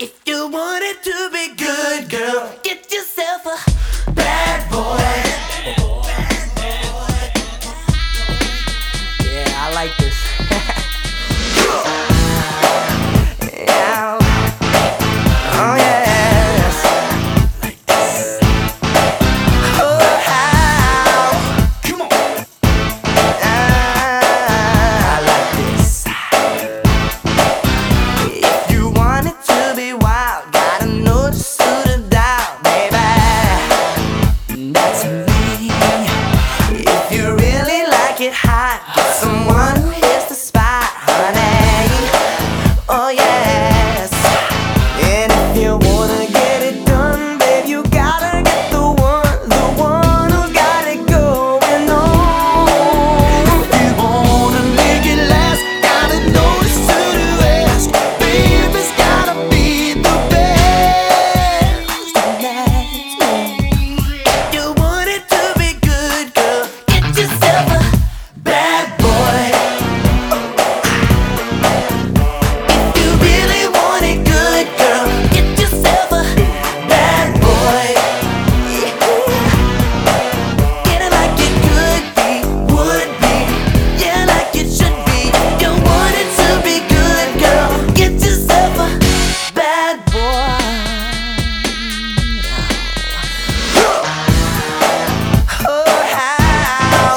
If you want it to be good, girl, get yourself a bad boy. Yeah, I like this. Yeah. Oh yes. Like this. Oh how. Come on. I like this. If you want it to be wild, gotta know the suit and dial, baby. That's me. If you really like it hot, get someone who hits the spot, honey. Oh yes. And if you wanna get it done, babe, you gotta get the one who's got it going on. If you wanna make it last, gotta know the suit to ask. Babe, it's gotta be the best. And that's me. If you want it to be good, girl, get yourself a bad boy. If you really want it good, girl, get yourself a bad boy. Get it like it could be, would be, yeah, like it should be. You want it to be good, girl, get yourself a bad boy. Oh how.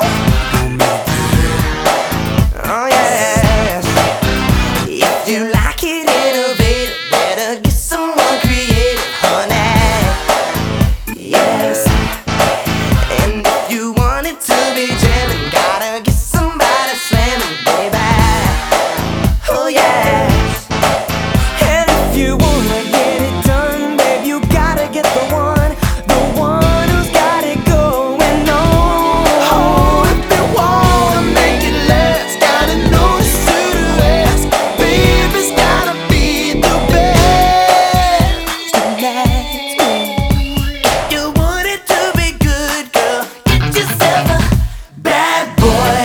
Oh yes. If you like it innovative, better get someone creative, honey. Yes. And if you want it to be jamming, gotta get somebody slamming, baby. Oh yes. And if you wanna get it done, babe, you gotta get the one who's got it going on. Oh, if you wanna make it last, gotta know it's who to ask. Babe, it's gotta be the best. And that's me. If you want it to be good, girl, get yourself a bad boy.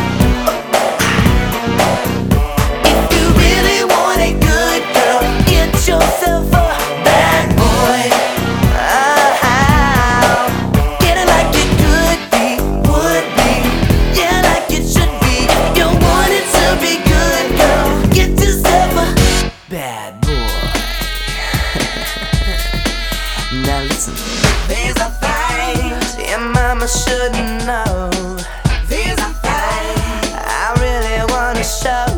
If you really want it good, girl, get yourself a bad boy. Get it like it could be, would be, yeah, like it should be. You want it to be good, girl, get yourself a bad boy. Now listen, these are things your mama shouldn't know. These are things I really wanna show.